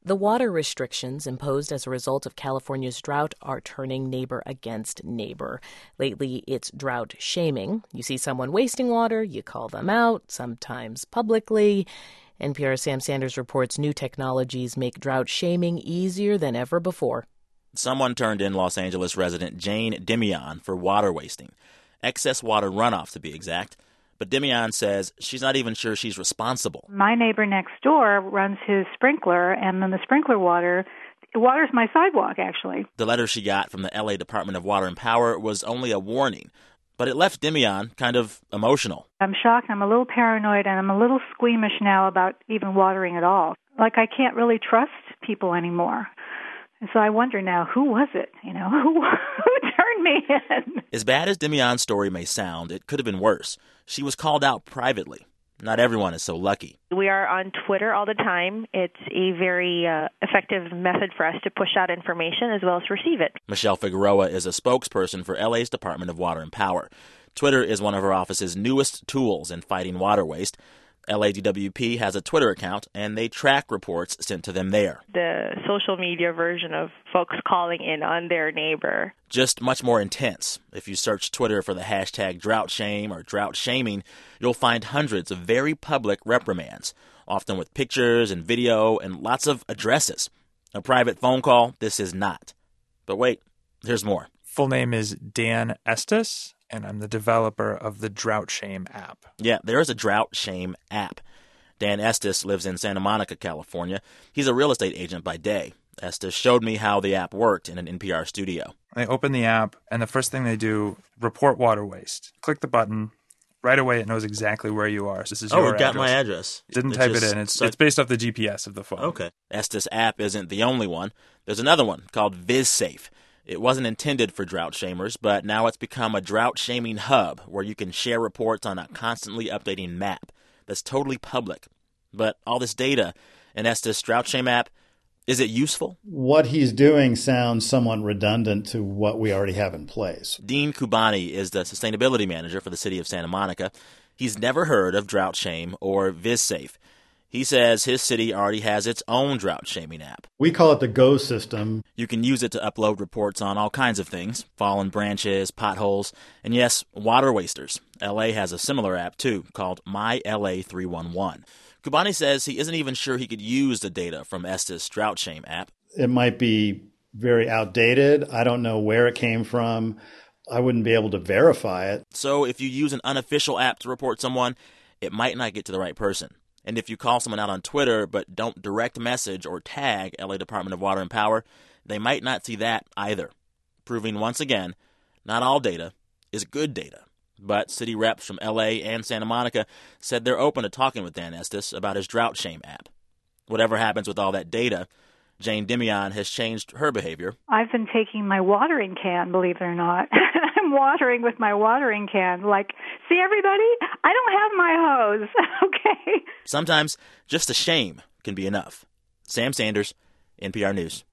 The water restrictions imposed as a result of California's drought are turning neighbor against neighbor. Lately, it's drought shaming. You see someone wasting water, you call them out, sometimes publicly. NPR's Sam Sanders reports new technologies make drought shaming easier than ever before. Someone turned in Los Angeles resident Jane Demian for water wasting. Excess water runoff, to be exact. But Demian says she's not even sure she's responsible. My neighbor next door runs his sprinkler, and then the sprinkler waters my sidewalk, actually. The letter she got from the L.A. Department of Water and Power was only a warning, but it left Demian kind of emotional. I'm shocked, I'm a little paranoid, and I'm a little squeamish now about even watering at all. Like, I can't really trust people anymore. And so I wonder now, who was it? Who turned me in? As bad as Demian's story may sound, it could have been worse. She was called out privately. Not everyone is so lucky. We are on Twitter all the time. It's a very effective method for us to push out information as well as receive it. Michelle Figueroa is a spokesperson for LA's Department of Water and Power. Twitter is one of her office's newest tools in fighting water waste. LADWP has a Twitter account, and they track reports sent to them there. The social media version of folks calling in on their neighbor. Just much more intense. If you search Twitter for the hashtag drought shame or drought shaming, you'll find hundreds of very public reprimands, often with pictures and video and lots of addresses. A private phone call, this is not. But wait, there's more. Full name is Dan Estes, and I'm the developer of the Drought Shame app. Yeah, there is a Drought Shame app. Dan Estes lives in Santa Monica, California. He's a real estate agent by day. Estes showed me how the app worked in an NPR studio. They open the app, and the first thing they do, report water waste. Click the button. Right away, it knows exactly where you are. So this is your address. Oh, it got my address. Didn't type it in. It's based off the GPS of the phone. Okay. Estes app isn't the only one. There's another one called VizSafe. It wasn't intended for drought shamers, but now it's become a drought-shaming hub where you can share reports on a constantly updating map that's totally public. But all this data in Estes' Drought Shame app, is it useful? What he's doing sounds somewhat redundant to what we already have in place. Dean Kubani is the sustainability manager for the city of Santa Monica. He's never heard of Drought Shame or VizSafe. He says his city already has its own drought-shaming app. We call it the GO system. You can use it to upload reports on all kinds of things, fallen branches, potholes, and yes, water wasters. L.A. has a similar app, too, called My LA 311. Kubani says he isn't even sure he could use the data from Estes' Drought Shame app. It might be very outdated. I don't know where it came from. I wouldn't be able to verify it. So if you use an unofficial app to report someone, it might not get to the right person. And if you call someone out on Twitter but don't direct message or tag LA Department of Water and Power, they might not see that either. Proving once again, not all data is good data. But city reps from LA and Santa Monica said they're open to talking with Dan Estes about his Drought Shame app. Whatever happens with all that data, Jane Demian has changed her behavior. I've been taking my watering can, believe it or not. I'm watering with my watering can. Like, see, everybody? I don't have my hose, okay? Sometimes just a shame can be enough. Sam Sanders, NPR News.